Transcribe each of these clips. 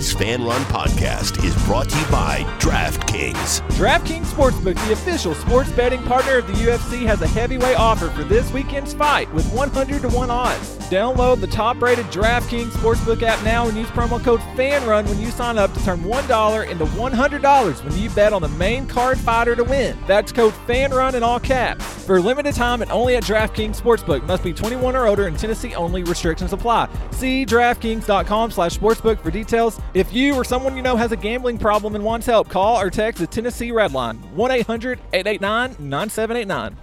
UFC's Fan Run podcast is brought to you by DraftKings. DraftKings Sportsbook, the official sports betting partner of the UFC, has a heavyweight offer for this weekend's fight with 100-to-1 odds. Download the top-rated DraftKings Sportsbook app now and use promo code FANRUN when you sign up to turn $1 into $100 when you bet on the main card fighter to win. That's code FANRUN in all caps. For a limited time and only at DraftKings Sportsbook. Must be 21 or older and Tennessee only. Restrictions apply. See DraftKings.com/sportsbook for details. If you or someone you know has a gambling problem and wants help, call or text the Tennessee Red Line, 1-800-889-9789.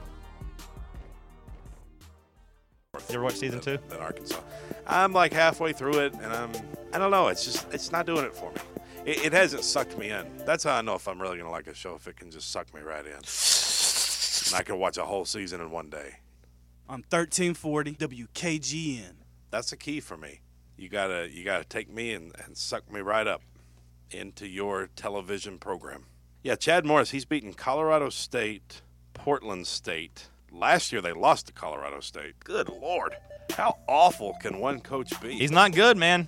You ever watch season 2? Than Arkansas. I'm like halfway through it, and I don't know. It's not doing it for me. It hasn't sucked me in. That's how I know if I'm really going to like a show, if it can just suck me right in. And I can watch a whole season in one day. On 1340 WKGN. That's the key for me. You gotta take me and suck me right up into your television program. Yeah, Chad Morris, he's beaten Colorado State, Portland State. Last year they lost to Colorado State. Good Lord. How awful can one coach be? He's not good, man.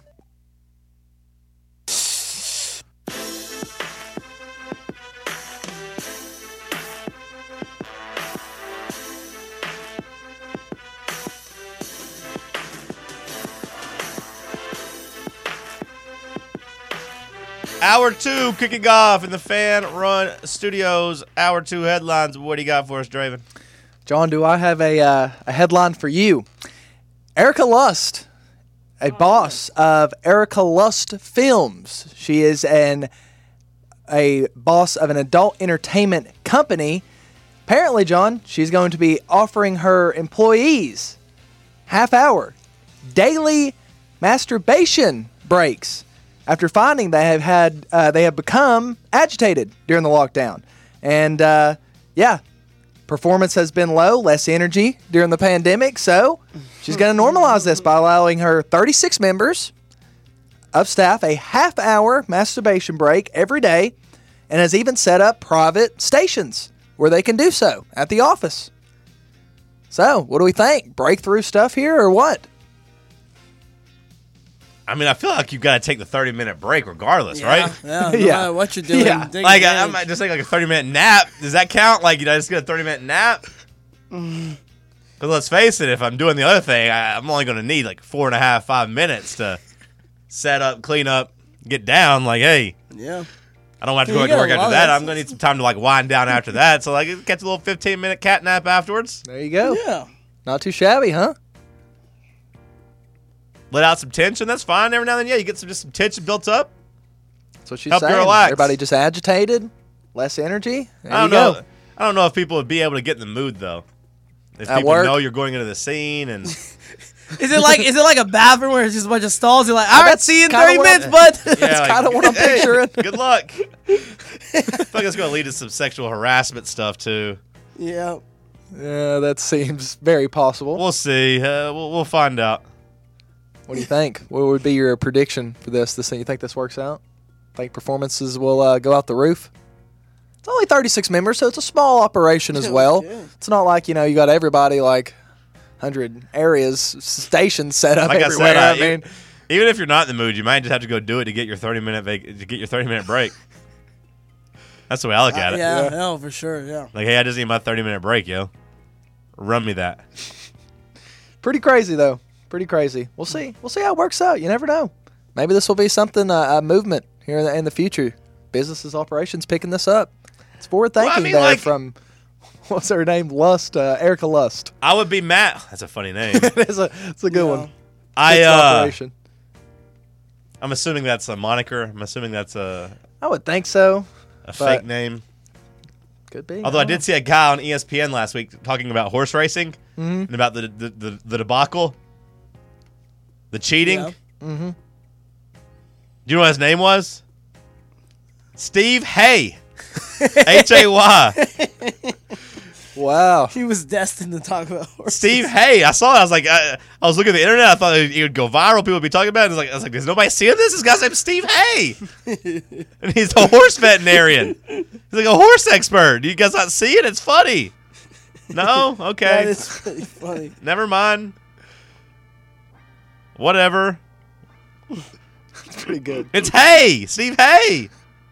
Hour 2 kicking off in the Fan Run Studios. Hour 2 headlines. What do you got for us, Draven? John, do I have a headline for you? Erica Lust, a boss of Erica Lust Films. She is a boss of an adult entertainment company. Apparently, John, she's going to be offering her employees half-hour daily masturbation breaks after finding they have become agitated during the lockdown. And performance has been low, less energy during the pandemic, so she's going to normalize this by allowing her 36 members of staff a half-hour masturbation break every day, and has even set up private stations where they can do so at the office. So, what do we think? Breakthrough stuff here or what? I mean, I feel like you've got to take the 30-minute break regardless, right? Yeah, no matter what you're doing. Yeah. Like, I might just take like a 30-minute nap. Does that count? Like, just get a 30-minute nap? Because let's face it, if I'm doing the other thing, I'm only going to need like 4.5 minutes to set up, clean up, get down. Like, hey, Yeah. I don't have to go back to work after that. I'm going to need some time to like wind down after that. So like, catch a little 15-minute cat nap afterwards. There you go. Yeah. Not too shabby, huh? Let out some tension. That's fine. Every now and then, you get some tension built up. That's what she's Help you saying. relax. Everybody just agitated, less energy. There I don't you know. go. I don't know if people would be able to get in the mood though. If At people work? know you're going into the scene and Is it like a bathroom where it's just a bunch of stalls? You're like, all right, that's see you in kinda 30 what minutes, I- bud. That's kind of what I'm picturing. Good luck. I feel like it's going to lead to some sexual harassment stuff too. Yeah. Yeah, that seems very possible. We'll see. We'll find out. What do you think? What would be your prediction for this? You think this works out? Think performances will go out the roof? It's only 36 members, so it's a small operation as well. Yeah. It's not like, you got everybody like 100 areas, stations set up Like everywhere. I said, even if you're not in the mood, you might just have to go do it to get your 30-minute break. That's the way I look at it. Yeah, no, for sure, yeah. Like, hey, I just need my 30-minute break, yo. Run me that. Pretty crazy, though. Pretty crazy. We'll see. We'll see how it works out. You never know. Maybe this will be something, a movement here in the future. Businesses, operations picking this up. It's forward thinking from, what's her name? Lust, Erica Lust. I would be mad. That's a funny name. It's a good one. I'm operation. assuming that's a moniker. I'm assuming that's a I would think so. fake name. Could be. Although I did see a guy on ESPN last week talking about horse racing Mm-hmm. and about the debacle, the cheating. Yeah. Mm-hmm. Do you know what his name was? Steve Hay. Hay. Wow. He was destined to talk about horses. Steve Hay. I saw it. I was like, I was looking at the internet. I thought it would go viral. People would be talking about it. I was like, is nobody seeing this? This guy's name's Steve Hay. And he's a horse veterinarian. He's like a horse expert. You guys not see it? It's funny. No? Okay. That is pretty funny. Never mind. Whatever. Pretty good. It's Hay, Steve Hay.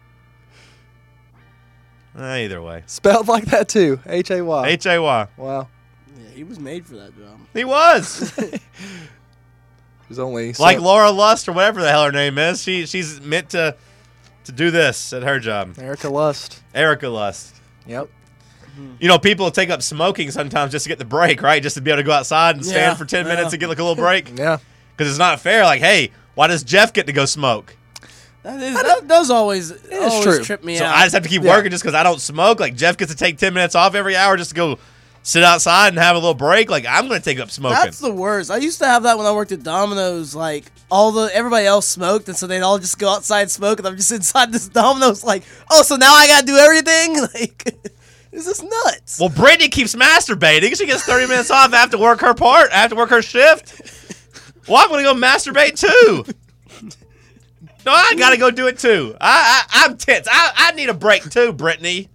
Either way, Spelled like that too. Hay. Hay. Wow. Yeah, he was made for that job. He was There's only like Laura Lust or whatever the hell her name is. She's meant to do this at her job. Erica Lust. Erica Lust. Yep. You know, people take up smoking sometimes just to get the break, right? Just to be able to go outside and stand Yeah, for 10 minutes and get like a little break. Yeah. Because it's not fair. Like, hey, why does Jeff get to go smoke? That does always true. trip me So out. I just have to keep working just because I don't smoke. Like, Jeff gets to take 10 minutes off every hour just to go sit outside and have a little break. Like, I'm going to take up smoking. That's the worst. I used to have that when I worked at Domino's. Like everybody else smoked, and so they'd all just go outside and smoke, and I'm just inside this Domino's. Like, oh, so now I gotta do everything. Like, this is nuts. Well, Brittany keeps masturbating. She gets 30 minutes off. I have to work her part. I have to work her shift. Well, I'm going to go masturbate too. No, I got to go do it too. I'm tense. I need a break too, Brittany.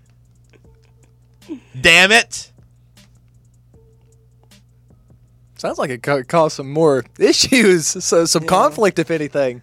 Damn it. Sounds like it could cause some more issues, so some conflict, if anything.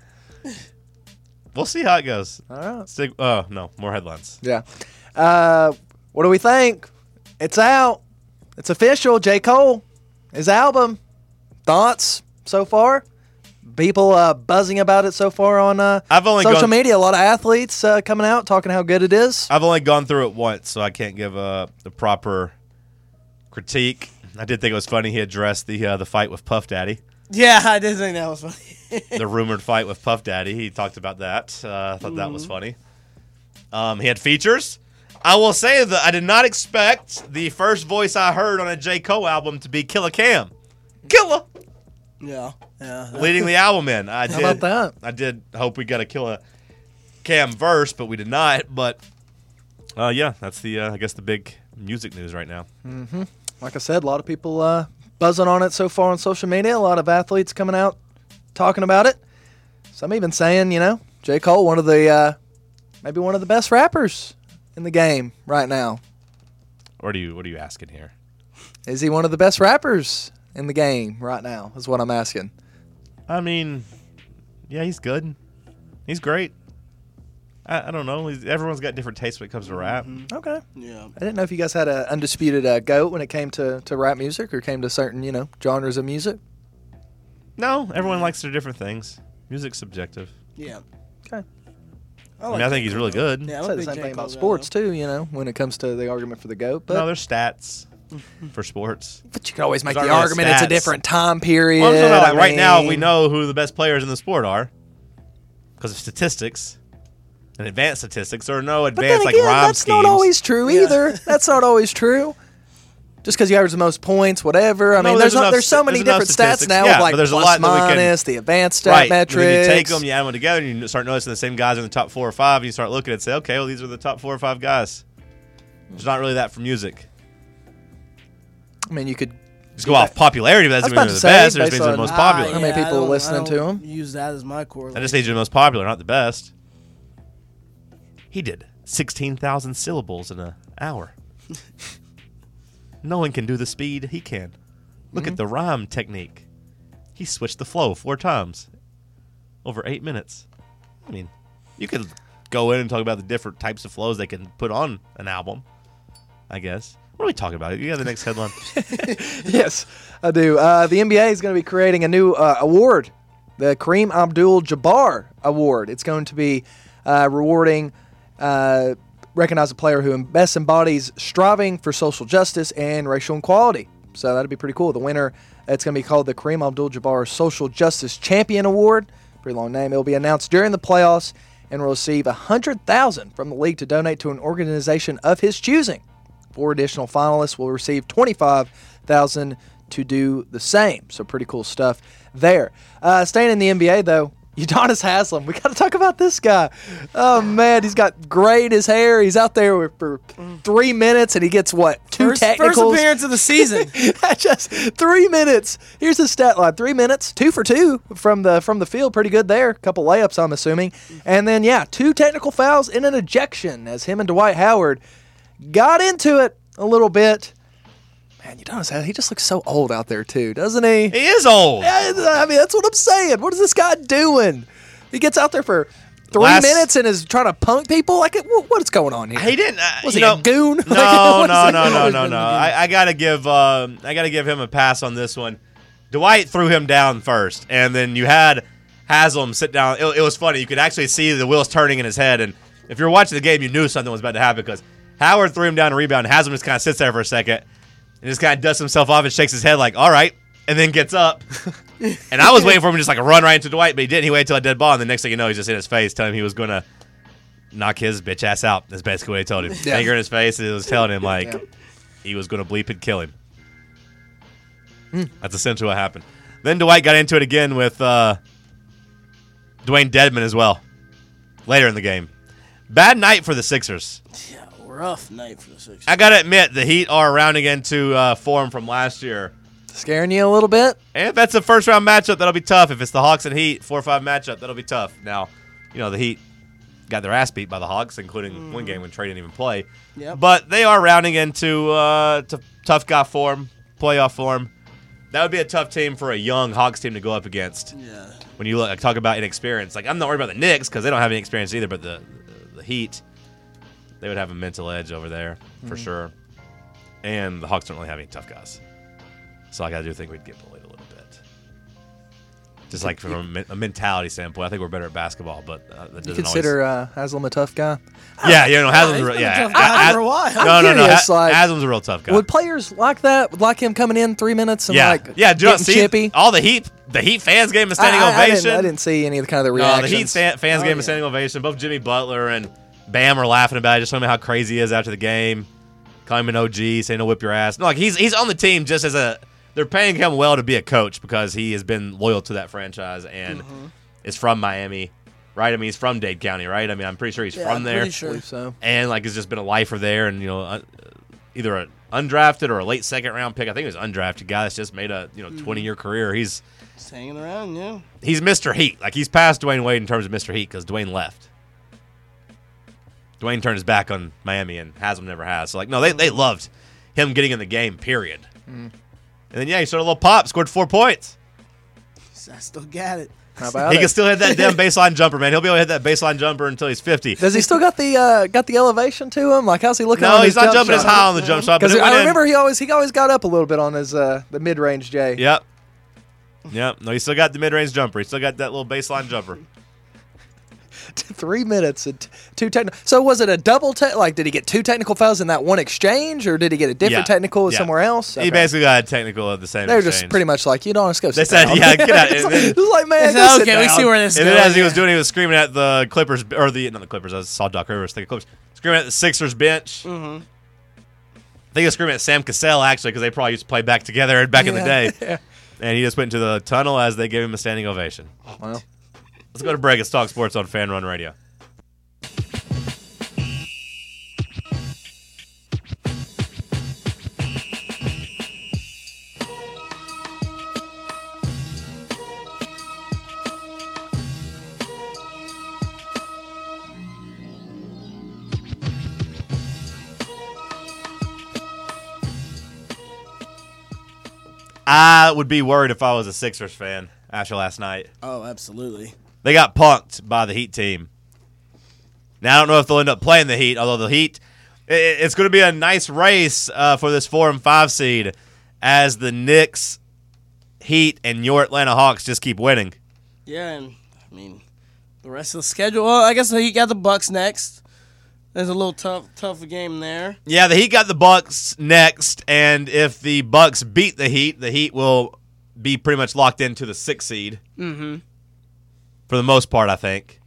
We'll see how it goes. All right. Oh, no. More headlines. Yeah. What do we think? It's out. It's official. J. Cole, his album. Thoughts so far? People buzzing about it so far on I've only social gone- media. A lot of athletes coming out talking how good it is. I've only gone through it once, so I can't give the proper critique. I did think it was funny he addressed the fight with Puff Daddy, Yeah, I did think that was funny. the rumored fight with Puff Daddy. He talked about that. I thought that was funny. He had features. I will say that I did not expect the first voice I heard on a J. Cole album to be Killa Cam. Killa! Yeah. Leading the album in. How about that? I did hope we got a Killa Cam verse, but we did not. But, yeah, that's I guess the big music news right now. Like I said, a lot of people buzzing on it so far on social media. A lot of athletes coming out talking about it. Some even saying, J. Cole, maybe one of the best rappers in the game right now. What are you asking here? Is he one of the best rappers in the game right now? Is what I'm asking. I mean, yeah, he's good. He's great. I don't know. Everyone's got different tastes when it comes to rap. Okay. Yeah. I didn't know if you guys had an undisputed GOAT when it came to rap music or came to certain, genres of music. No, everyone likes their different things. Music's subjective. Yeah. Okay. I think he's really good. Yeah, I I'm a say the big same J. thing Cole about guy, sports too, when it comes to the argument for the GOAT. But No, there's stats for sports. But you can always make Those the aren't really argument it's a stats. different time period. Well, I'm talking about, like, right now, we mean, know who the best players in the sport are because of statistics and advanced statistics. There are no But then advanced again, rhyme that's schemes. not always true either. That's not always true. Just because you average the most points, whatever. I No, mean, there's there's so enough- many there's enough different stats statistics. now Yeah, with like but there's a plus lot that we can- minus, the advanced stat Right. metrics. When you take them, you add them together, and you start noticing the same guys are in the top 4 or 5, and you start looking and say, okay, well, these are the top 4 or 5 guys. There's not really that for music. I mean, you could. Just go off popularity, but that doesn't I mean was they're the about to best. say, It just means they're the based most on- popular. How many people listening to him? Use that as my core. I just need you the most popular, not the best. He did 16,000 syllables in an hour. No one can do the speed he can. Look at the rhyme technique. He switched the flow 4 times over 8 minutes. I mean, you could go in and talk about the different types of flows they can put on an album, I guess. What are we talking about? You got the next headline? Yes, I do. The NBA is going to be creating a new award, the Kareem Abdul-Jabbar Award. It's going to be rewarding, recognize a player who best embodies striving for social justice and racial equality. So that'd be pretty cool. The winner, it's going to be called the Kareem Abdul-Jabbar Social Justice Champion Award. Pretty long name. It will be announced during the playoffs and will receive $100,000 from the league to donate to an organization of his choosing. 4 additional finalists will receive $25,000 to do the same. So pretty cool stuff there. Staying in the NBA, though, Udonis Haslem. We got to talk about this guy. Oh, man, he's got gray in his hair. He's out there for 3 minutes, and he gets, what, 2 technicals? First appearance of the season. Just 3 minutes. Here's his stat line. 3 minutes, 2 for 2 from the field. Pretty good there. A couple layups, I'm assuming. And then, 2 technical fouls and an ejection as him and Dwight Howard got into it a little bit. Man, Udonis Haslem, he just looks so old out there, too, doesn't he? He is old. I mean, that's what I'm saying. What is this guy doing? He gets out there for 3 minutes and is trying to punk people. Like, what is going on here? He didn't. Was he a goon? No. I gotta give him a pass on this one. Dwight threw him down first, and then you had Haslam sit down. It was funny. You could actually see the wheels turning in his head, and if you're watching the game, you knew something was about to happen because Howard threw him down a rebound. Haslam just kind of sits there for a second and just kind of dusts himself off and shakes his head like, all right, and then gets up. And I was waiting for him to just like run right into Dwight, but he didn't. He waited till a dead ball, and the next thing you know, he's just in his face telling him he was going to knock his bitch ass out. That's basically what he told him. Yeah. Finger in his face, and it was telling him like he was going to bleep and kill him. That's essentially what happened. Then Dwight got into it again with Dwayne Dedman as well later in the game. Bad night for the Sixers. Yeah, rough night for the Sixers. I got to admit, the Heat are rounding into form from last year. Scaring you a little bit? And if that's a first-round matchup, that'll be tough. If it's the Hawks and Heat, 4-5 matchup, that'll be tough. Now, the Heat got their ass beat by the Hawks, including one game when Trey didn't even play. Yep. But they are rounding into tough guy form, playoff form. That would be a tough team for a young Hawks team to go up against. Yeah. When you talk about inexperience, like I'm not worried about the Knicks because they don't have any experience either. But the Heat, they would have a mental edge over there for sure. And the Hawks don't really have any tough guys, so I do think we'd get bullied a little bit. Just like from a mentality standpoint, I think we're better at basketball, but that doesn't You consider Haslam a tough guy? Haslam's he's been a tough guy for a while. curious, Haslam's a real tough guy. Would players like that, like him coming in 3 minutes and Do you not getting see chippy? all the Heat fans gave him a standing I ovation? didn't see any of the kind of the No, reactions. the Heat fans gave him a standing ovation. Both Jimmy Butler and Bam are laughing about it, just telling me how crazy he is after the game, calling him an OG, saying he'll whip your ass. No, like he's on the team just as they're paying him well to be a coach because he has been loyal to that franchise and is from Miami, right? I mean, he's from Dade County, right? I mean, I'm pretty sure he's from there. Pretty sure. I believe so. And has just been a lifer there, and either an undrafted or a late second-round pick. I think he was an undrafted guy that's just made a 20-year career. He's Just hanging around, yeah. He's Mr. Heat. Like, he's past Dwayne Wade in terms of Mr. Heat because Dwayne left. Dwayne turned his back on Miami, and Haslam never has. So, they loved him getting in the game, period. And then, he started a little pop, scored 4 points. I still got it. How about He it? can still hit that damn baseline jumper, man. He'll be able to hit that baseline jumper until he's 50. Does he still got the elevation to him? Like, how's he looking? No, on he's his not jump jumping as shot? high on the jump shot. But Because it went I in. remember he always got up a little bit on his the mid range J. Yep. No, he still got the mid-range jumper. He still got that little baseline jumper. 3 minutes and 2 technical. So was it a double? Did he get 2 technical fouls in that one exchange, or did he get a different technical somewhere else? He basically got a technical at the same. They were exchange. just pretty much like, you don't want to go. They sit said, down. "Yeah, get out." It's And then- like, man, It's go sit okay, we down. see where this And goes. then as he was doing, he was screaming at the Clippers, or not the Clippers. I saw Doc Rivers think of Clippers, screaming at the Sixers bench. I think he was screaming at Sam Cassell actually because they probably used to play back together back in the day. Yeah. And he just went into the tunnel as they gave him a standing ovation. Well, Let's go to break. It's Talk Sports on Fan Run Radio. I would be worried if I was a Sixers fan after last night. Oh, absolutely. They got punked by the Heat team. Now, I don't know if they'll end up playing the Heat, although the Heat, it's going to be a nice race for this 4 and 5 seed as the Knicks, Heat, and your Atlanta Hawks just keep winning. Yeah, and I mean, the rest of the schedule. Well, I guess he got the Bucks next. There's a little tough game there. Yeah, the Heat got the Bucks next, and if the Bucks beat the Heat will be pretty much locked into the 6th seed. Mm-hmm. For the most part, I think.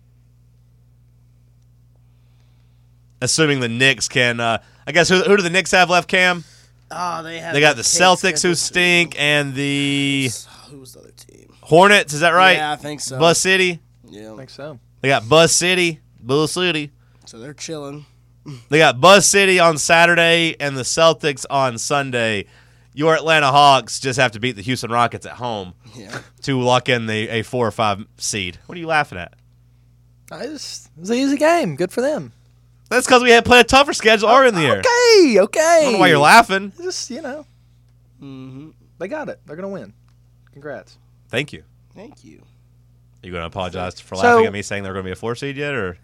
Assuming the Knicks can, I guess, who do the Knicks have left, Cam? Oh, they Got the cake Celtics who schedule, stink, and the Who was the other team? Hornets, is that right? Yeah, I think so. Buzz City. Yeah. I think so. They got Buzz City. So they're chilling. They got Buzz City on Saturday and the Celtics on Sunday. Your Atlanta Hawks just have to beat the Houston Rockets at home Yeah. to lock in a 4 or 5 seed. What are you laughing at? It was an easy game. Good for them. That's because we had played a tougher schedule earlier in the year. Okay. I don't know why you're laughing. Just, Mm-hmm. they got it. They're going to win. Congrats. Thank you. Thank you. You going to apologize for So- laughing at me saying they're going to be a 4 seed yet, or?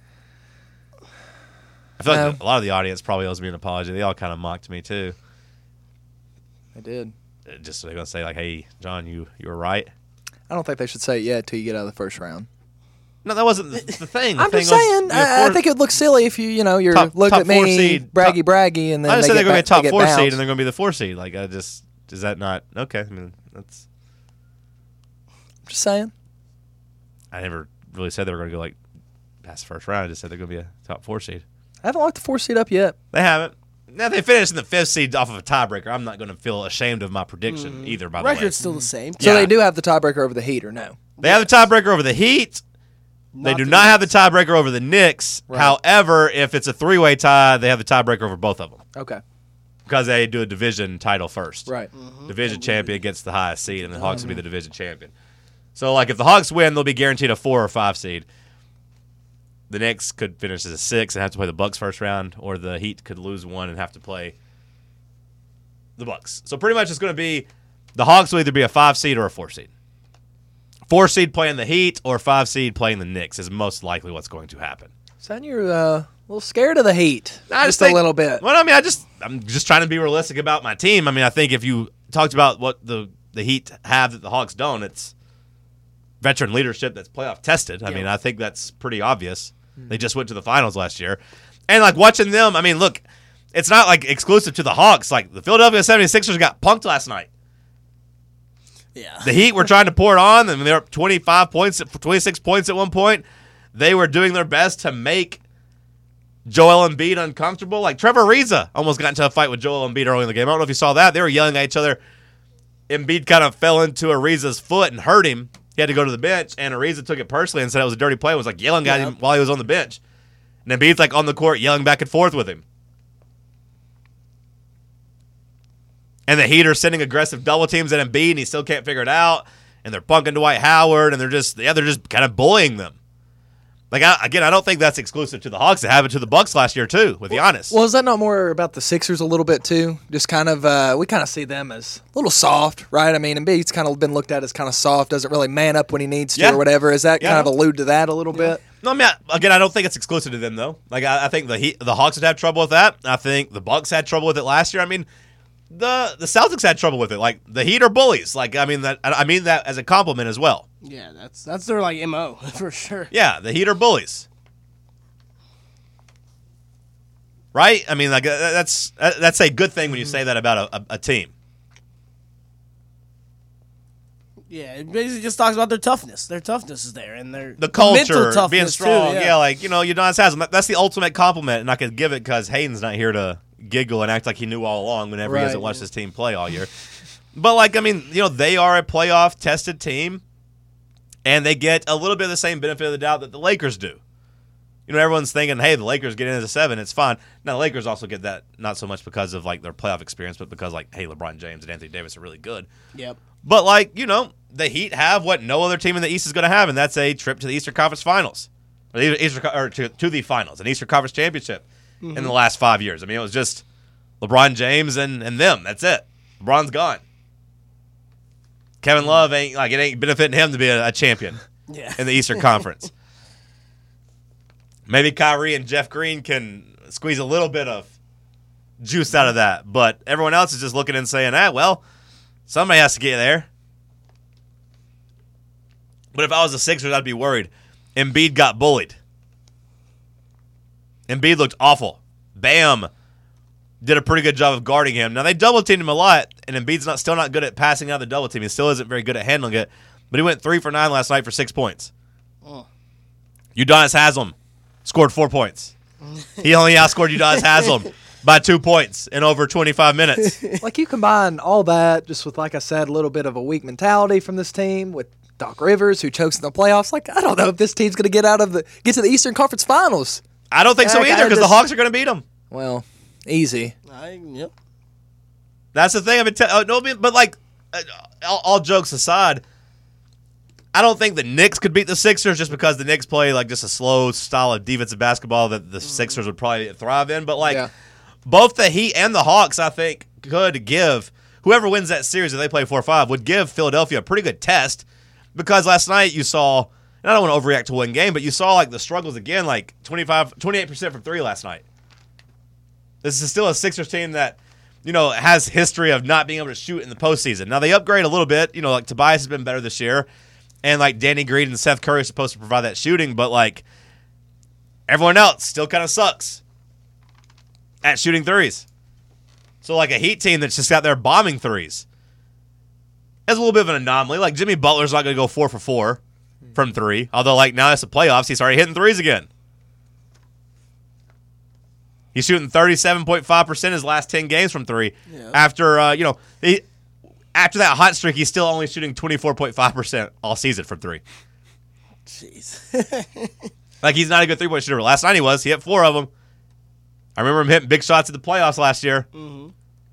I feel like No. a lot of the audience probably owes me an apology. They all kind of mocked me too. They did. Just they're going to say like, "Hey, John, you were right." I don't think they should say it yet until you get out of the first round. No, that wasn't the thing. The I'm thing just was, saying. I think it would look silly if you're Top looking at 4 me, seed, braggy, and then I just said they're going to be a top 4 bounced. seed and they're going to be the 4 seed. Like, is that not okay? I mean, that's. Just saying. I never really said they were going to go like past the first round. I just said they're going to be a top 4 seed. I haven't locked the 4 seed up yet. They haven't. Now, if they finish in the 5th seed off of a tiebreaker, I'm not going to feel ashamed of my prediction either, by the way. Record's still the same. So Yeah. they do have the tiebreaker over the Heat, or no? They have the tiebreaker over the Heat. They do not have the tiebreaker over the Knicks. Right. However, if it's a 3-way tie, they have the tiebreaker over both of them Okay. because they do a division title first. Right. Division champion gets the highest seed, and the Hawks will be the division champion. So, like, if the Hawks win, they'll be guaranteed a 4 or 5 seed. The Knicks could finish as a 6 and have to play the Bucks first round, or the Heat could lose one and have to play the Bucks. So pretty much it's going to be the Hawks will either be a 5 seed or a 4 seed. 4 seed playing the Heat or 5 seed playing the Knicks is most likely what's going to happen. Son, you're a little scared of the Heat. I just think- a little bit. Well, I mean, I'm just trying to be realistic about my team. I mean, I think if you talked about what the Heat have that the Hawks don't, it's veteran leadership that's playoff tested. I mean, I think that's pretty obvious. They just went to the finals last year. And, like, watching them, I mean, look, it's not, like, exclusive to the Hawks. Like, the Philadelphia 76ers got punked last night. Yeah. The Heat were trying to pour it on, and they were up 25 points, 26 points at one point. They were doing their best to make Joel Embiid uncomfortable. Like, Trevor Ariza almost got into a fight with Joel Embiid early in the game. I don't know if you saw that. They were yelling at each other. Embiid kind of fell into Ariza's foot and hurt him. He had to go to the bench, and Ariza took it personally and said it was a dirty play and was like yelling at him while he was on the bench. And Embiid's like on the court yelling back and forth with him. And the Heat are sending aggressive double teams at Embiid, and he still can't figure it out. And they're punking Dwight Howard, and they're just kind of bullying them. Like, I don't think that's exclusive to the Hawks. It happened to the Bucks last year too, with Giannis. Well, is that not more about the Sixers a little bit too? Just kind of, we kind of see them as a little soft, right? I mean, Embiid's kind of been looked at as kind of soft, doesn't really man up when he needs to Yeah. or whatever. Is that Yeah. kind of allude to that a little bit? No, I mean, I don't think it's exclusive to them though. Like, I think the Hawks would have trouble with that. I think the Bucks had trouble with it last year. I mean, the Celtics had trouble with it. Like, the Heat are bullies. Like, I mean that as a compliment as well. Yeah, that's their like MO for sure. Yeah, the Heat are bullies. Right? I mean, like, that's a good thing when you say that about a team. Yeah, it basically just talks about their toughness. Their toughness is there, and their The culture, mental toughness being too, strong. yeah. Yeah, like, Udonis Haslam. That's the ultimate compliment, and I could give it because Hayden's not here to giggle and act like he knew all along whenever he Right. hasn't watched his team play all year. But, like, I mean, they are a playoff-tested team, and they get a little bit of the same benefit of the doubt that the Lakers do. Everyone's thinking, hey, the Lakers get in as a 7, it's fine. Now, the Lakers also get that not so much because of, like, their playoff experience, but because, like, hey, LeBron James and Anthony Davis are really good. Yep. But, like, the Heat have what no other team in the East is going to have, and that's a trip to the Eastern Conference Finals. Or to the Finals, an Eastern Conference Championship in the last 5 years. I mean, it was just LeBron James and them. That's it. LeBron's gone. Kevin Love it ain't benefiting him to be a champion Yeah. in the Eastern Conference. Maybe Kyrie and Jeff Green can squeeze a little bit of juice out of that, but everyone else is just looking and saying, well, somebody has to get there. But if I was the Sixers, I'd be worried. Embiid got bullied. Embiid looked awful. Bam did a pretty good job of guarding him. Now, they double-teamed him a lot, and Embiid's still not good at passing out of the double team. He still isn't very good at handling it, but he went 3 for 9 last night for 6 points. Udonis Haslam scored 4 points. He only outscored Udonis Haslam by 2 points in over 25 minutes. Like, you combine all that just with, like I said, a little bit of a weak mentality from this team with Doc Rivers, who chokes in the playoffs. Like, I don't know if this team's going to get to the Eastern Conference Finals. I don't think so Like, either because the Hawks are going to beat them. Well, easy. Yep. That's the thing. But like, all jokes aside, I don't think the Knicks could beat the Sixers just because the Knicks play like just a slow style of defensive basketball that the Sixers would probably thrive in. But like, both the Heat and the Hawks, I think, could give whoever wins that series if they play 4-5 would give Philadelphia a pretty good test because last night you saw And I don't want to overreact to one game, but you saw like the struggles again, like 28% from three last night. This is still a Sixers team that, has history of not being able to shoot in the postseason. Now they upgrade a little bit. Like Tobias has been better this year, and like Danny Green and Seth Curry are supposed to provide that shooting, but like everyone else still kind of sucks at shooting threes. So like a Heat team that's just out there bombing threes is a little bit of an anomaly. Like Jimmy Butler's not going to go 4 for 4 from three, although like now it's the playoffs, he's already hitting threes again. He's shooting 37.5% his last 10 games from three. Yeah. After after that hot streak, he's still only shooting 24.5% all season from three. Jeez. Like he's not a good three-point shooter. Last night he was. He hit 4 of them. I remember him hitting big shots at the playoffs last year. Mm-hmm.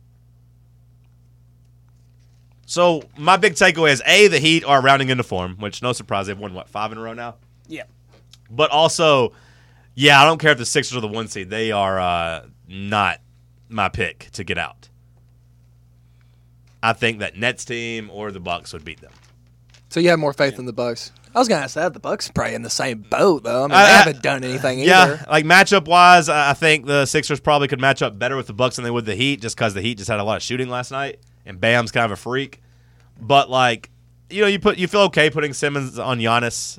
So my big takeaway is the Heat are rounding into form, which no surprise they've won 5 in a row now. Yeah. But also, I don't care if the Sixers are the 1 seed. They are not my pick to get out. I think that Nets team or the Bucks would beat them. So you have more faith in the Bucks? I was going to say the Bucks are probably in the same boat, though. I mean, they haven't done anything either. Yeah, like matchup-wise, I think the Sixers probably could match up better with the Bucks than they would the Heat, just because the Heat just had a lot of shooting last night, and Bam's kind of a freak. But like, you feel okay putting Simmons on Giannis.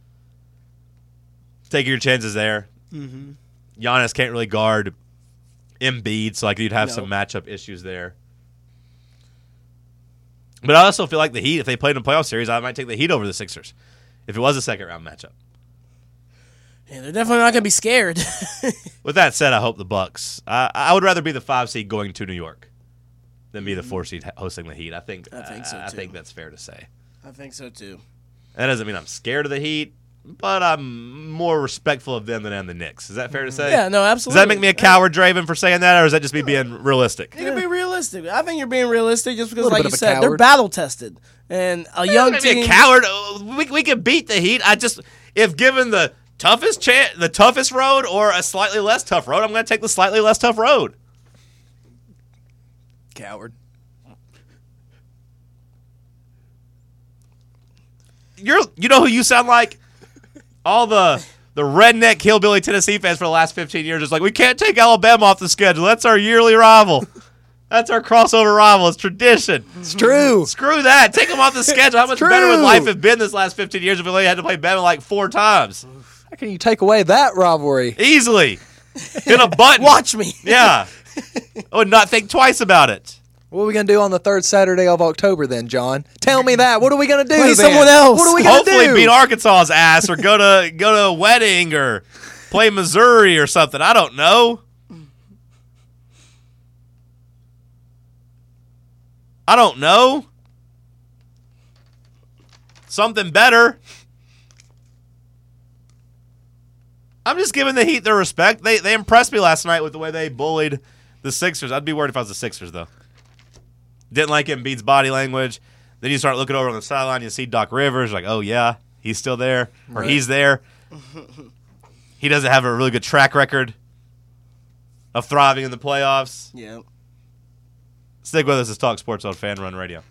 Take your chances there. Mm-hmm. Giannis can't really guard Embiid, so like you'd have some matchup issues there. But I also feel like the Heat, if they played in a playoff series, I might take the Heat over the Sixers if it was a second-round matchup. Yeah, they're definitely not going to be scared. With that said, I hope the Bucks. I would rather be the 5 seed going to New York than be the 4 seed hosting the Heat. I think so too. I think that's fair to say. I think so too. That doesn't mean I'm scared of the Heat, but I'm more respectful of them than I am the Knicks. Is that fair to say? Yeah, no, absolutely. Does that make me a coward, Draven, for saying that, or is that just me being realistic? You can be realistic. I think you're being realistic just because, Little like bit you of a said, coward. they're battle tested, and a young Maybe team. a coward. We can beat the Heat. If given the toughest road or a slightly less tough road, I'm going to take the slightly less tough road. Coward. You know who you sound like? All the redneck hillbilly Tennessee fans for the last 15 years is like, we can't take Alabama off the schedule. That's our yearly rival. That's our crossover rival. It's tradition. It's true. Screw that. Take them off the schedule. How much better would life have been this last 15 years if we only had to play Bama like 4 times? How can you take away that rivalry? Easily. Hit a button. Watch me. Yeah. I would not think twice about it. What are we going to do on the 3rd Saturday of October then, John? Tell me that. What are we going to do Play then? someone else. What are we going to do? Hopefully beat Arkansas's ass or go to a wedding or play Missouri or something. I don't know. Something better. I'm just giving the Heat their respect. They impressed me last night with the way they bullied the Sixers. I'd be worried if I was the Sixers, though. Didn't like Embiid's body language. Then you start looking over on the sideline, you see Doc Rivers, like, oh, yeah, he's still there, or he's there. He doesn't have a really good track record of thriving in the playoffs. Yeah. Stick with us as Talk Sports on Fan Run Radio.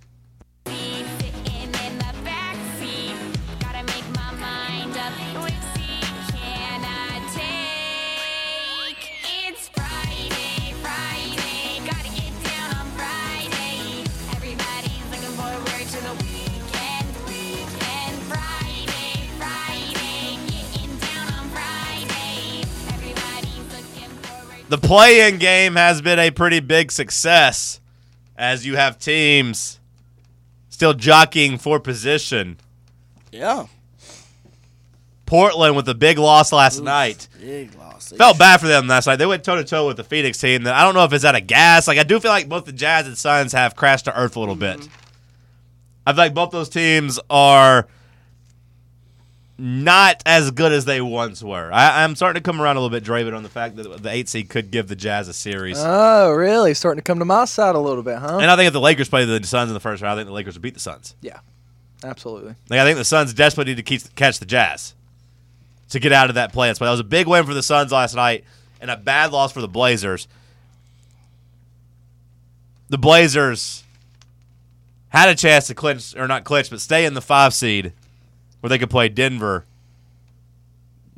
The play-in game has been a pretty big success as you have teams still jockeying for position. Yeah. Portland with a big loss last night. Big loss. Felt bad for them last night. They went toe-to-toe with the Phoenix team. I don't know if it's out of gas. Like, I do feel like both the Jazz and Suns have crashed to earth a little bit. I feel like both those teams are not as good as they once were. I'm starting to come around a little bit, Draven, on the fact that the 8 seed could give the Jazz a series. Oh, really? Starting to come to my side a little bit, huh? And I think if the Lakers play the Suns in the first round, I think the Lakers would beat the Suns. Yeah, absolutely. Like, I think the Suns desperately need to catch the Jazz to get out of that play. That was a big win for the Suns last night and a bad loss for the Blazers. The Blazers had a chance to clinch, or not clinch, but stay in the 5 seed where they could play Denver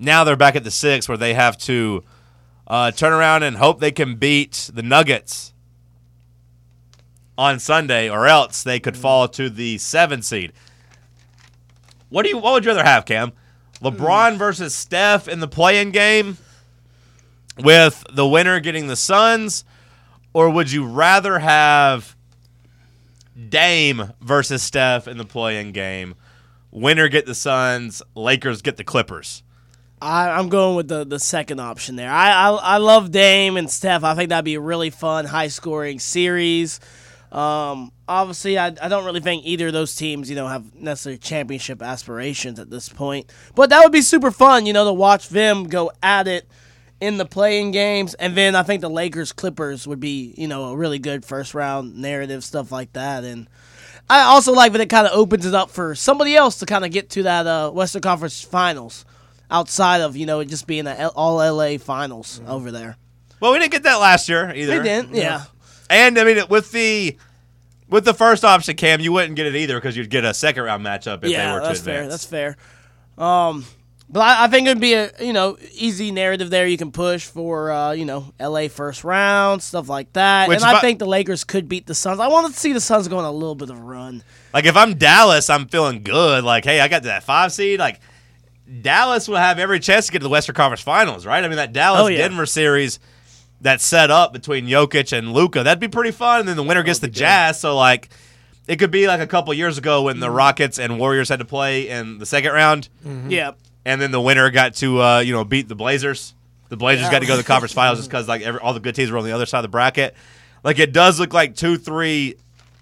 now they're back at the 6 where they have to turn around and hope they can beat the Nuggets on Sunday, or else they could fall to the 7 seed. What would you rather have, Cam? LeBron versus Steph in the play-in game with the winner getting the Suns, or would you rather have Dame versus Steph in the play-in game, winner get the Suns, Lakers get the Clippers? I'm going with the second option there. I love Dame and Steph. I think that'd be a really fun, high-scoring series. Obviously, I don't really think either of those teams, have necessarily championship aspirations at this point. But that would be super fun, to watch them go at it in the play-in games. And then I think the Lakers-Clippers would be, a really good first-round narrative, stuff like that. And I also like that it kind of opens it up for somebody else to kind of get to that Western Conference Finals outside of, it just being an all-LA Finals over there. Well, we didn't get that last year either. They didn't, yeah. And, I mean, with the first option, Cam, you wouldn't get it either because you'd get a second-round matchup if they were to advance. Yeah, that's fair. But I think it would be a, easy narrative there you can push for, LA first round, stuff like that. And I think the Lakers could beat the Suns. I want to see the Suns go on a little bit of a run. Like, if I'm Dallas, I'm feeling good. Like, hey, I got that 5 seed. Like, Dallas will have every chance to get to the Western Conference Finals, right? I mean, that Dallas-Denver series that's set up between Jokic and Luka, that'd be pretty fun. And then the winner gets the Jazz. So, like, it could be like a couple years ago when the Rockets and Warriors had to play in the second round. Mm-hmm. Yeah. And then the winner got to, beat the Blazers. The Blazers got to go to the conference finals just because, like, all the good teams were on the other side of the bracket. Like, it does look like 2, 3,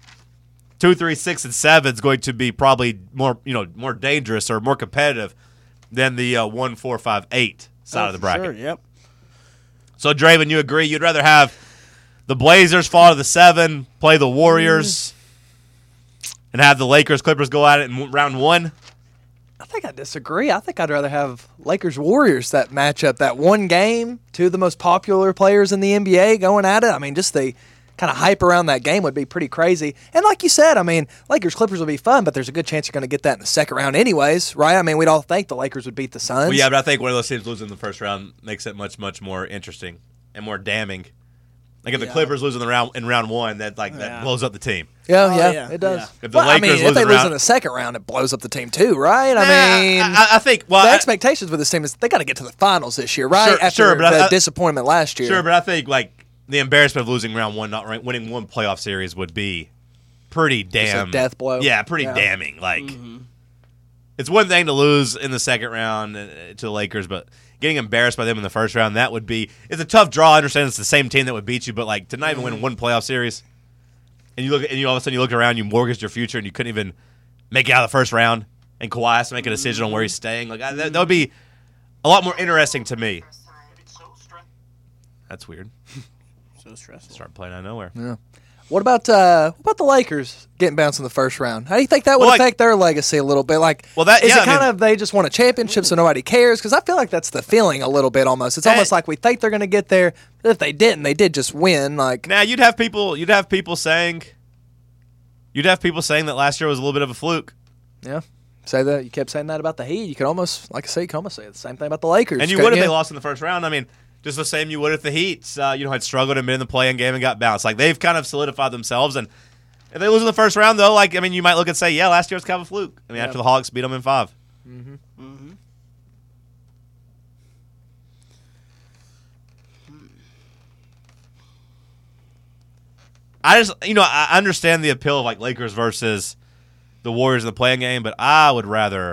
6, and 7 is going to be probably more dangerous or more competitive than the 1, 4, 5, 8 side of the bracket. Sure, yep. So, Draven, you agree? You'd rather have the Blazers fall to the 7, play the Warriors, and have the Lakers-Clippers go at it in round 1? I think I disagree. I think I'd rather have Lakers-Warriors, that matchup, that one game, two of the most popular players in the NBA going at it. I mean, just the kind of hype around that game would be pretty crazy. And like you said, I mean, Lakers-Clippers will be fun, but there's a good chance you're going to get that in the second round anyways, right? I mean, we'd all think the Lakers would beat the Suns. Well, yeah, but I think one of those teams losing in the first round makes it much, much more interesting and more damning. Like if the Clippers lose in round 1, that blows up the team. Yeah, it does. Yeah. If the Lakers if they lose in the second round, it blows up the team too, right? I think the expectations with this team is they got to get to the finals this year, right? After the disappointment last year. Sure, but I think the embarrassment of losing round 1, not winning one playoff series would be pretty damn a death blow. Yeah, pretty damning. Like it's one thing to lose in the second round to the Lakers, but getting embarrassed by them in the first round, it's a tough draw. I understand it's the same team that would beat you, but to not even win one playoff series, and all of a sudden you look around, you mortgaged your future, and you couldn't even make it out of the first round, and Kawhi has to make a decision on where he's staying. That would be a lot more interesting to me. That's weird. So stressful. Start playing out of nowhere. Yeah. What about the Lakers getting bounced in the first round? How do you think that would affect their legacy a little bit? They just won a championship so nobody cares? Because I feel like that's the feeling a little bit almost. It's almost like we think they're going to get there. But if they didn't, they did just win. Now you'd have people saying that last year was a little bit of a fluke. Yeah. Say that you kept saying that about the Heat. You could almost, say the same thing about the Lakers. And you would if they lost in the first round. I mean, just the same you would if the Heat, had struggled and been in the play-in game and got bounced. They've kind of solidified themselves. And if they lose in the first round, though, you might look and say, yeah, last year was kind of a fluke. I mean, after the Hawks beat them in 5. Mm-hmm. Mm-hmm. I understand the appeal of Lakers versus the Warriors in the play-in game, but I would rather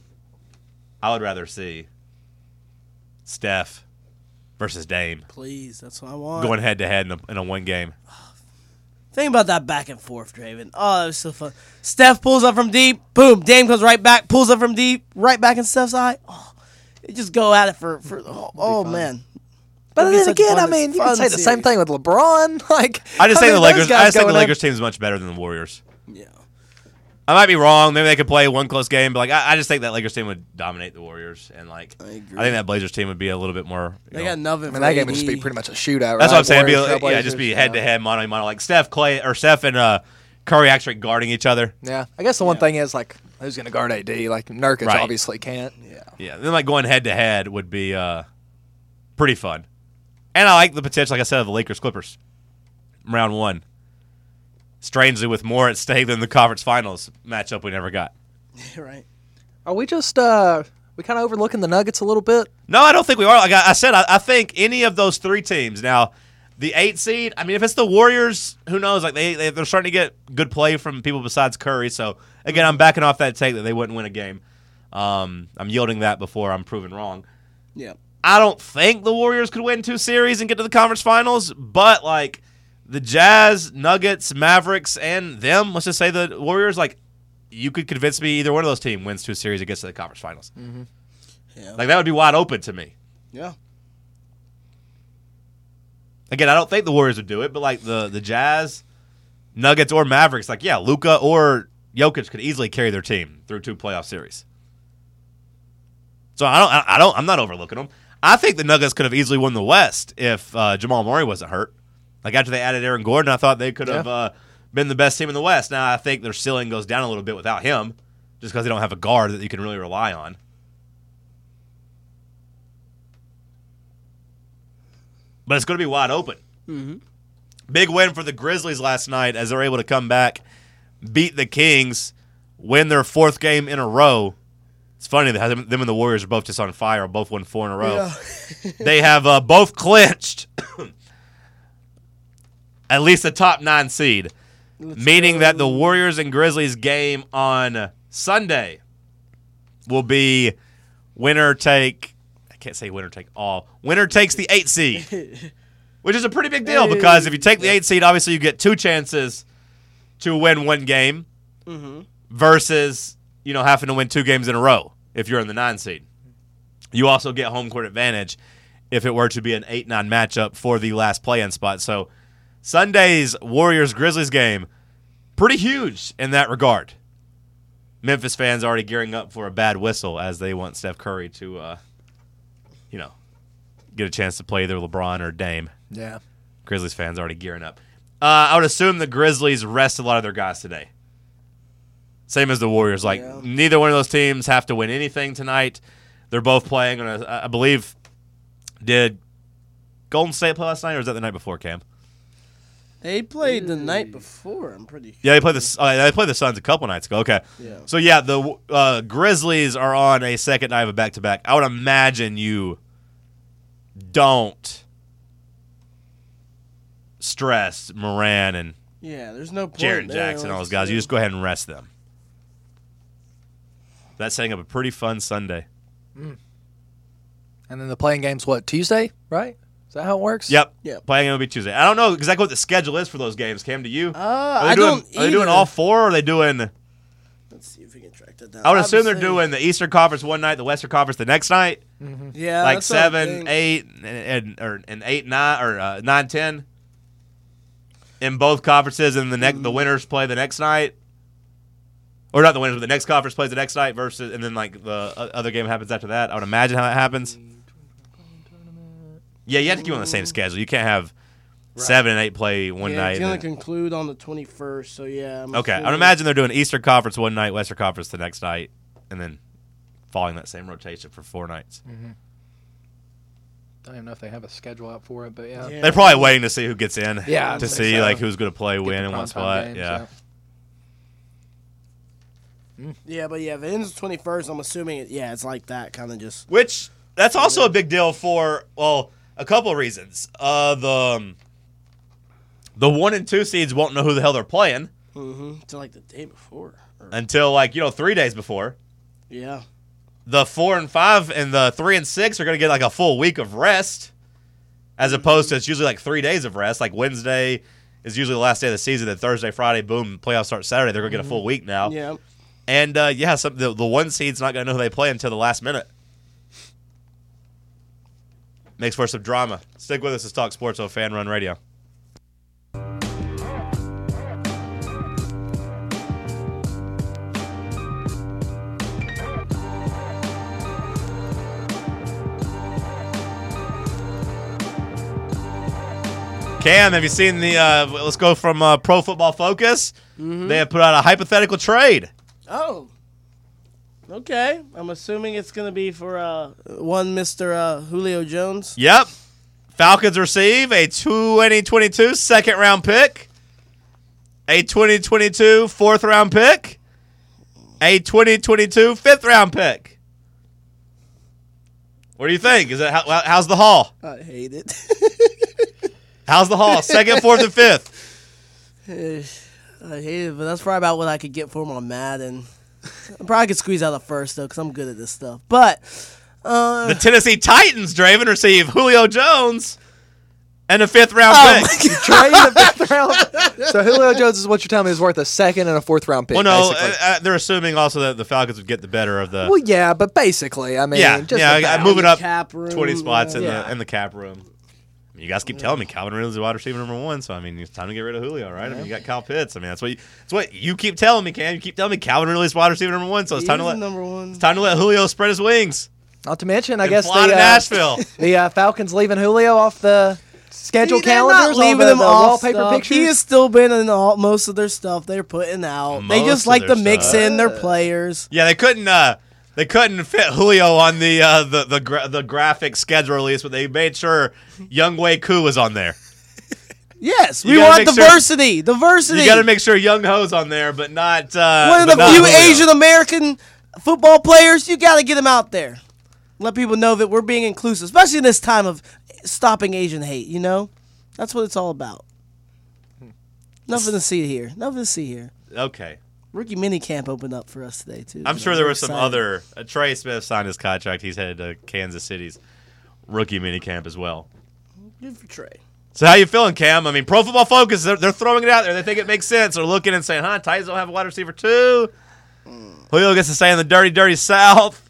see Steph versus Dame. Please, that's what I want. Going head-to-head in a one game. Think about that back and forth, Draven. Oh, that was so fun. Steph pulls up from deep. Boom. Dame comes right back. Pulls up from deep. Right back in Steph's eye. Oh, they just go at it for man. But then again, you can say the same thing with LeBron. I just think the Lakers team is much better than the Warriors. Yeah. I might be wrong. Maybe they could play one close game, but I just think that Lakers team would dominate the Warriors, and I think that Blazers team would be a little bit more. They got nothing. That game would just be pretty much a shootout. That's what I'm saying. Just be head to head, mano a mano. Steph and Curry actually guarding each other. Yeah, I guess the one thing is like who's going to guard AD? Like Nurkic Right. obviously can't. Yeah, then like going head to head would be pretty fun. And I like the potential, like I said, of the Lakers Clippers round 1. Strangely, with more at stake than the conference finals matchup we never got. Right. Are we just we kind of overlooking the Nuggets a little bit? No, I don't think we are. Like I said, I think any of those 3 teams. Now, the 8 seed, I mean, if it's the Warriors, who knows? Like they're starting to get good play from people besides Curry. So, again, I'm backing off that take that they wouldn't win a game. I'm yielding that before I'm proven wrong. Yeah. I don't think the Warriors could win 2 series and get to the conference finals, but, like, the Jazz, Nuggets, Mavericks, and them, let's just say the Warriors, like, you could convince me either one of those teams wins 2 series and gets to the conference finals. Mm-hmm. Yeah. Like, that would be wide open to me. Yeah. Again, I don't think the Warriors would do it, but, like, the Jazz, Nuggets, or Mavericks, like, yeah, Luka or Jokic could easily carry their team through 2 playoff series. So I'm not overlooking them. I think the Nuggets could have easily won the West if Jamal Murray wasn't hurt. Like, after they added Aaron Gordon, I thought they could have been the best team in the West. Now, I think their ceiling goes down a little bit without him, just because they don't have a guard that you can really rely on. But it's going to be wide open. Mm-hmm. Big win for the Grizzlies last night as they're able to come back, beat the Kings, win their 4th game in a row. It's funny that them and the Warriors are both just on fire, both won 4 in a row. Yeah. They have both clinched at least the top 9 seed, meaning that the Warriors and Grizzlies game on Sunday will be winner take. I can't say winner take all. Winner takes the 8 seed, which is a pretty big deal because if you take the 8 seed, obviously you get 2 chances to win 1 game versus having to win 2 games in a row if you're in the 9 seed. You also get home court advantage if it were to be an 8-9 matchup for the last play-in spot. So Sunday's Warriors-Grizzlies game, pretty huge in that regard. Memphis fans already gearing up for a bad whistle as they want Steph Curry to, get a chance to play either LeBron or Dame. Yeah. Grizzlies fans already gearing up. I would assume the Grizzlies rest a lot of their guys today. Same as the Warriors. Like, neither one of those teams have to win anything tonight. They're both playing on I believe, did Golden State play last night, or was that the night before, Cam? They played the night before, I'm pretty sure. Yeah, they played the Suns a couple nights ago. Okay. Yeah. So, yeah, the Grizzlies are on a second night of a back-to-back. I would imagine you don't stress Moran and there's no point. Jaren Jackson, all those guys. You just go ahead and rest them. That's setting up a pretty fun Sunday. And then the playing game's what, Tuesday, right? Is that how it works? Yep. Yep. Playing game will be Tuesday. I don't know exactly what the schedule is for those games. Cam, do you? I Are don't they doing all 4, or are they doing... Let's see if we can track that down. I would assume they're Obviously- doing the Eastern Conference one night, the Western Conference the next night. Yeah, Like that's what I'm 7, thinking. 8, and 8, 9, or 9, 10 in both conferences, and the winners play the next night. Or not the winners, but the next conference plays the next night versus, and then like the other game happens after that. I would imagine how that happens. Yeah, you have to keep on the same schedule. You can't have 7 and 8 play one night. It's going and to conclude on the 21st, so yeah. okay, I would imagine they're doing Eastern Conference one night, Western Conference the next night, and then following that same rotation for 4 nights. Don't even know if they have a schedule out for it, but yeah. They're probably waiting to see who gets in. Yeah, to I see think so. like who's going to play, Get win, the and what primetime spot. games, Yeah. Yeah, but yeah, if it ends the 21st, I'm assuming, it's like that, kind of just. Which that's also a big deal for a couple of reasons. The 1 and 2 seeds won't know who the hell they're playing To like the day before. until 3 days before. Yeah. The 4 and 5 and the 3 and 6 are going to get like a full week of rest, as opposed to it's usually like 3 days of rest. Like Wednesday is usually the last day of the season. Then Thursday, Friday, boom, playoffs start Saturday. They're going to get a full week now. Yeah. And the 1 seed's not going to know who they play until the last minute. Makes for some drama. Stick with us. Let's talk sports on Fan Run Radio. Cam, have you seen the let's go from Pro Football Focus they have put out a hypothetical trade. Oh. Okay. I'm assuming it's going to be for one Mr. Julio Jones. Yep. Falcons receive a 2022 second-round pick, a 2022 fourth-round pick, a 2022 fifth-round pick. What do you think? Is it how's the haul? I hate it. How's the haul? Second, fourth, and fifth. I hate it, but that's probably about what I could get for him on Madden. I probably could squeeze out a first, though, because I'm good at this stuff. But The Tennessee Titans, Draven, receive Julio Jones and a fifth-round pick. Trade the fifth round. So Julio Jones is what you're telling me is worth a second and a fourth-round pick. Well, no, basically. they're assuming also that the Falcons would get the better of the. Well, yeah, but basically, I mean, yeah, just yeah, about. moving up cap room, 20 spots yeah. in the cap room. You guys keep telling me Calvin Ridley's the wide receiver number 1, so I mean it's time to get rid of Julio, right? I mean you got Kyle Pitts. I mean that's what you keep telling me, Cam. You keep telling me Calvin Ridley's wide receiver number 1, so it's time to let number one. it's time to let Julio spread his wings. Not to mention, I And guess fly to Nashville. the Falcons leaving Julio off the schedule They're not calendars, all leaving the him off wallpaper stuff. pictures. He has still been in most of their stuff they're putting out. They Most just of like their to mix stuff. in their players. Yeah, they couldn't fit Julio on the graphic schedule release, but they made sure Young Wei Koo was on there. Yes, You we gotta want make sure- diversity. Diversity. You got to make sure Young Ho's on there, but not One of but the not few Julio. Asian American football players. You got to get them out there. Let people know that we're being inclusive, especially in this time of stopping Asian hate. You know, that's what it's all about. Nothing to see here. Nothing to see here. Okay. Rookie mini camp opened up for us today too. I'm so sure there we're was some excited. other. Trey Smith signed his contract. He's headed to Kansas City's rookie minicamp as well. Good for Trey. So how you feeling, Cam? I mean, Pro Football Focus, they're throwing it out there. They think it makes sense. They're looking and saying, Titans don't have a wide receiver too. Julio gets to stay in the dirty, dirty South.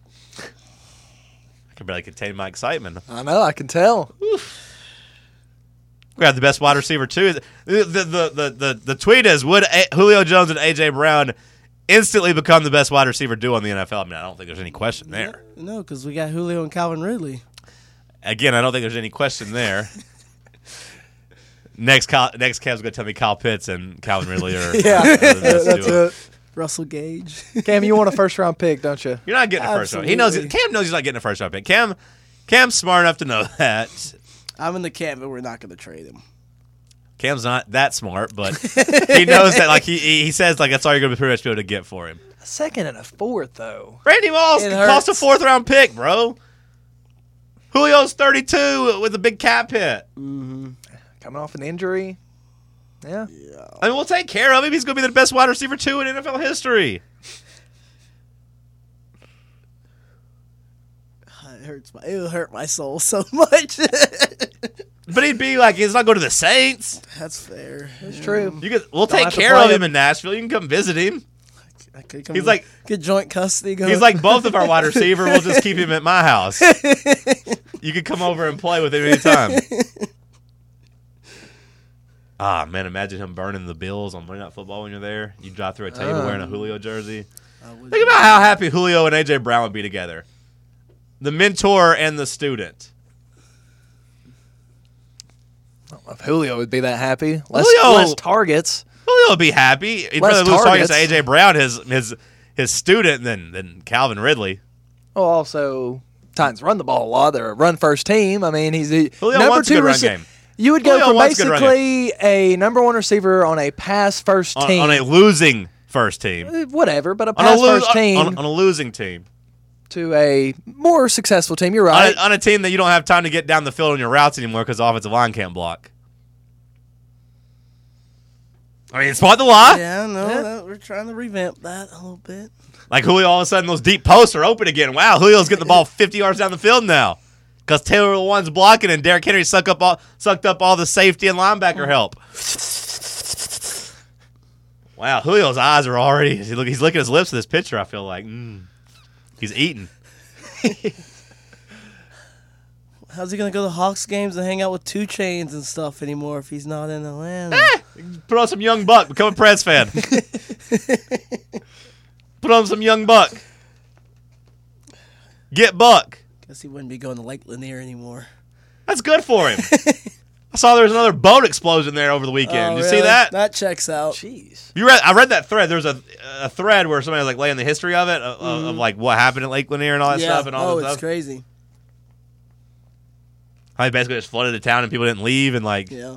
I can barely contain my excitement. I know, I can tell. We have the best wide receiver too. The tweet is, would Julio Jones and A.J. Brown instantly become the best wide receiver duo in the NFL? I mean, I don't think there's any question there. No, because we got Julio and Calvin Ridley. Again, I don't think there's any question there. Next, Cam's going to tell me Kyle Pitts and Calvin Ridley are Yeah, are the best that's duo. it. Russell Gage. Cam, you want a first-round pick, don't you? You're not getting a first round. He knows. Absolutely. Cam knows he's not getting a first round pick. Cam's smart enough to know that. I'm in the camp, but we're not going to trade him. Cam's not that smart, but he knows that. Like he says, like that's all you're going to pretty much be able to get for him. A second and a fourth, though. Randy Moss It cost a hurts. 4th round pick, bro. Julio's 32 with a big cap hit. Coming off an injury. Yeah. I mean, we'll take care of him. He's going to be the best wide receiver too in NFL history. It'll hurt my soul so much. But he'd be like, he's not going to the Saints. That's fair. It's true. We'll take have to care play of him him. in Nashville. You can come visit him. I could come He's like- get joint custody going. He's like both of our wide receiver. We'll just keep him at my house. You can come over and play with him anytime. Ah, man, imagine him burning the Bills on Monday Night Football when you're there. You drive through a table wearing a Julio jersey. Think about how happy Julio and A.J. Brown would be together. The mentor and the student. If Julio would be that happy. Julio- Less targets. Julio would be happy. He'd Less rather lose targets to targets. A.J. Brown, his student, than Calvin Ridley. Oh, also, Titans run the ball a lot. They're a run-first team. I mean, he's the Julio number wants a 2 good run receiver. game. You would go Julio from wants a good run basically a number 1 receiver on a pass-first team. On a losing first team. Whatever, but a On a, pass-first team on a losing team. to a more successful team. You're right. On a team that you don't have time to get down the field on your routes anymore because the offensive line can't block. I mean, spot the lie. Yeah, no, we're trying to revamp that a little bit. Like Julio, all of a sudden, those deep posts are open again. Wow, Julio's getting the ball 50 yards down the field now because Taylor Lewan's blocking and Derrick Henry sucked up all the safety and linebacker help. Wow, Julio's eyes are already. He's licking his lips with this picture. I feel like he's eating. How's he gonna go to Hawks games and hang out with 2 Chainz and stuff anymore if he's not in Atlanta? Put on some Young Buck. Become a Preds fan. Put on some Young Buck. Get Buck. Guess he wouldn't be going to Lake Lanier anymore. That's good for him. I saw there was another boat explosion there over the weekend. Oh, Did you really? see that? That checks out. Jeez. I read that thread. There was a thread where somebody was like laying the history of it, of like what happened at Lake Lanier and all that Yeah. stuff and all that it's stuff. crazy. How they basically just flooded the town and people didn't leave and like. Yeah.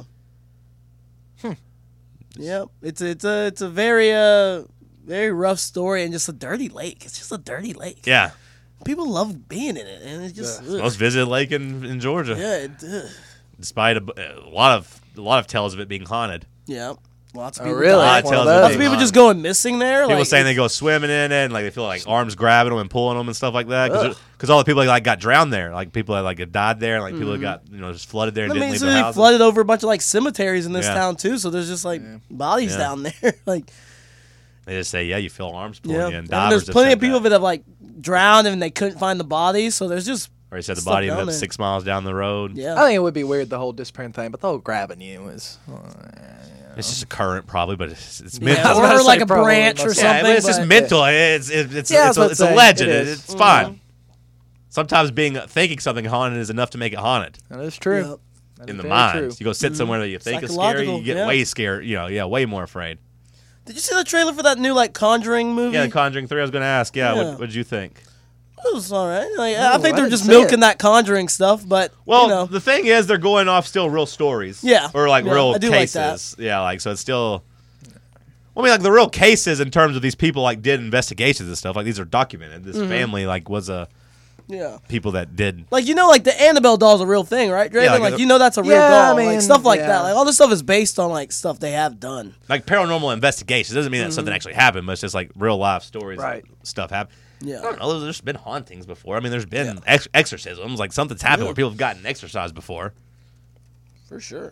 Yep. It's a very very rough story and just a dirty lake. It's just a dirty lake. Yeah. People love being in it, and it's just ugh. Most visited lake in Georgia. Yeah. Despite a lot of tales of it being haunted. Yeah. Lots of Oh, people. really? die. Lots of Lots of being people haunted. just going missing there. People like, saying they go swimming in it, and like they feel like arms grabbing them and pulling them and stuff like that. Because all the people like got drowned there, like people that like had died there, and like people that got just flooded there and I mean, didn't leave so their they houses. flooded over a bunch of like cemeteries in this Yeah. town too. So there's just like bodies Yeah. down there. like They just say, yeah, you feel arms pulling yeah, you. And and divers there's have plenty said of people that have like drowned and they couldn't find the bodies. So there's just Or he said the stuff body ended down up there. 6 miles down the road. yeah. I think it would be weird, the whole disappearing thing, but the whole grabbing you is. It's just a current, probably, but it's Yeah, mental. I was about or to like say a probably branch or must- Yeah, something. but it's just but- mental. It's Yeah, I was about it's to a say, legend. it is. It's fun. Sometimes thinking something haunted is enough to make it haunted That is true. Yep. That in is the very mind. true. You go sit somewhere that you think is scary, Psychological, you get yeah. way scared. Way more afraid. Did you see the trailer for that new like Conjuring movie? Yeah, The Conjuring 3. I was going to ask. Yeah, Yeah. what did you think? It was all right. Like, Oh, I think I they're didn't just see milking it. that Conjuring stuff, but Well, you know, the thing is, they're going off still real stories. Yeah. Or like Yeah, real I do like cases. Yeah, like so it's still. Well, I mean, like the real cases in terms of these people like did investigations and stuff. Like these are documented. This family like was yeah. people that did. Like like the Annabelle doll's a real thing, right, Draven? Yeah, like like that's a real Yeah, doll, I mean, like stuff like yeah. that. Like all this stuff is based on like stuff they have done. Like paranormal investigations doesn't mean that something actually happened, but it's just like real life stories. Right. Stuff happened. Yeah. I don't know. There's been hauntings before. I mean, there's been exorcisms. Like something's happened where people have gotten exorcised before. For sure.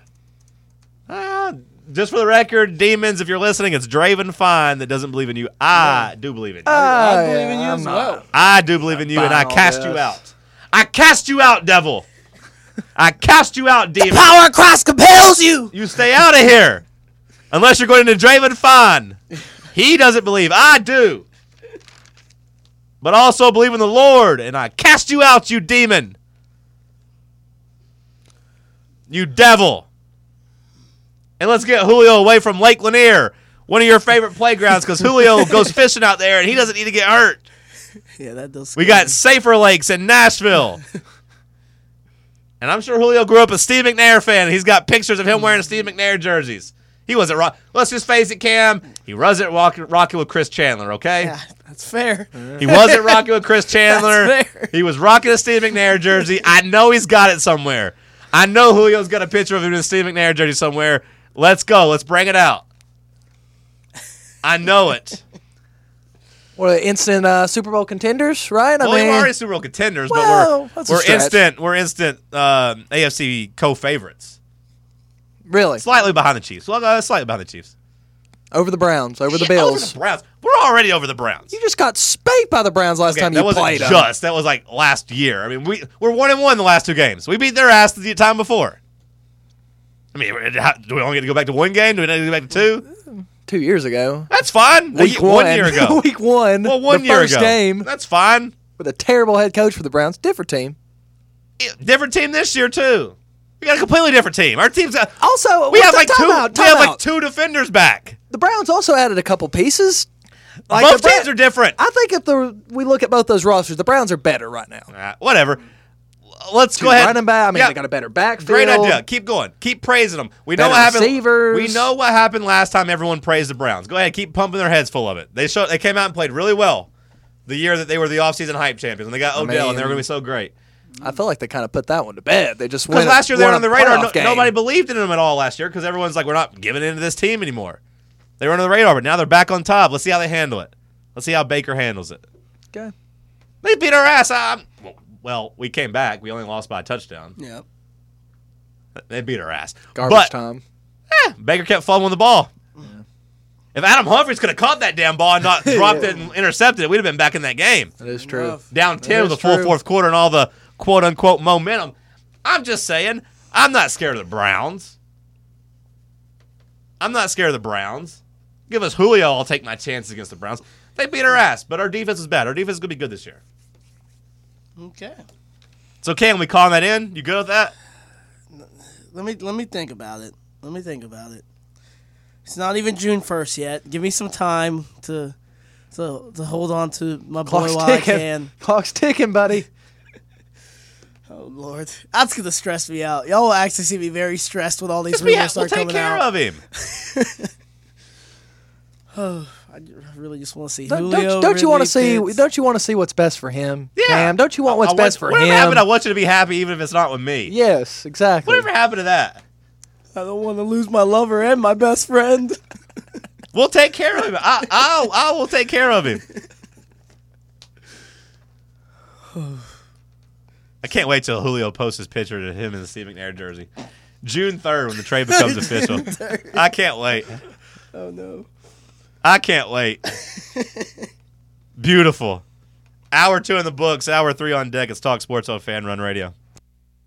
Just for the record, demons, if you're listening, it's Draven Fine that doesn't believe in you. I do believe in you. I believe in you I'm as not. well. I do believe in you, and I buying all cast you this. out. I cast you out, devil. I cast you out, demon. Power of Christ compels you. You stay out of here. Unless you're going to Draven Fine. He doesn't believe. I do. But also believe in the Lord, and I cast you out, you demon. You devil. And let's get Julio away from Lake Lanier, one of your favorite playgrounds, because Julio goes fishing out there, and he doesn't need to get hurt. Yeah, that does. We got safer lakes in Nashville. And I'm sure Julio grew up a Steve McNair fan. And he's got pictures of him wearing Steve McNair jerseys. He wasn't rock. Let's just face it, Cam. He wasn't rocking with Chris Chandler, okay? Yeah, that's fair. He wasn't rocking with Chris Chandler. That's fair. He was rocking a Steve McNair jersey. I know he's got it somewhere. I know Julio's got a picture of him in a Steve McNair jersey somewhere. Let's go. Let's bring it out. I know it. What instant Super Bowl contenders, right? Well, we're already Super Bowl contenders, Well, but that's a we're stretch. instant AFC co-favorites. really Slightly behind the Chiefs. Well, slightly behind the Chiefs. over the Browns, over the Yeah, Bills. Over the Browns. We're already over the Browns. You just got spanked by the Browns last time that you wasn't played them. just. That was like last year. I mean, we're 1-1 the last two games. We beat their ass the time before. I mean, do we only get to go back to one game? Do we not get to go back to two? 2 years ago. That's fine. Week One year ago. Week one. Well, 1 the year first ago. game That's fine. with a terrible head coach for the Browns. Different team. Different team this year too. We got a completely different team. Our team's got. Also, We have like two. timeout. We have like two defenders back. The Browns also added a couple pieces. Like Both the teams are different. I think if we look at both those rosters, the Browns are better right now. Whatever. Let's Two go ahead. running back. I mean, Yeah. they got a better backfield. Great idea. Keep going. Keep praising them. We know Better what happened. receivers. We know what happened last time everyone praised the Browns. Go ahead. Keep pumping their heads full of it. They came out and played really well the year that they were the offseason hype champions. And they got Odell, and they were going to be so great. I feel like they kind of put that one to bed. They just Because went last year they were on the radar. Game. Nobody believed in them at all last year because everyone's like, we're not giving in to this team anymore. They were on the radar, but now they're back on top. Let's see how they handle it. Let's see how Baker handles it. Okay. They beat our ass. Well, we came back. We only lost by a touchdown. Yeah. They beat our ass. Garbage but, time. Baker kept fumbling the ball. If Adam Humphries could have caught that damn ball and not dropped it and intercepted it, we'd have been back in that game. That is true. Rough. Down 10 is with the full true. fourth quarter and all the quote-unquote momentum. I'm just saying, I'm not scared of the Browns. I'm not scared of the Browns. Give us Julio, I'll take my chances against the Browns. They beat our ass, but our defense is bad. Our defense is going to be good this year. Okay. So, Cam, we calling that in? You good with that? Let me think about it. It's not even June 1st yet. Give me some time to hold on to my boy Clock's while I ticking. can. Clock's ticking, buddy. Oh Lord, that's gonna stress me out. Y'all will actually see me very stressed when all these We'll rumors start take coming care out. of him. I really just want to see Julio. Don't you want to Ridley, see? Pitts. Don't you want to see what's best for him? Yeah. Cam, don't you want what's best for whatever him? happened, I want you to be happy, even if it's not with me. Yes, exactly. Whatever happened to that? I don't want to lose my lover and my best friend. We'll take care of him. I will take care of him. I can't wait till Julio posts his picture to him in the Steve McNair jersey. June 3rd when the trade becomes official. I can't wait. Oh no. I can't wait. Beautiful. Hour 2 in the books, hour 3 on deck. It's Talk Sports on Fan Run Radio.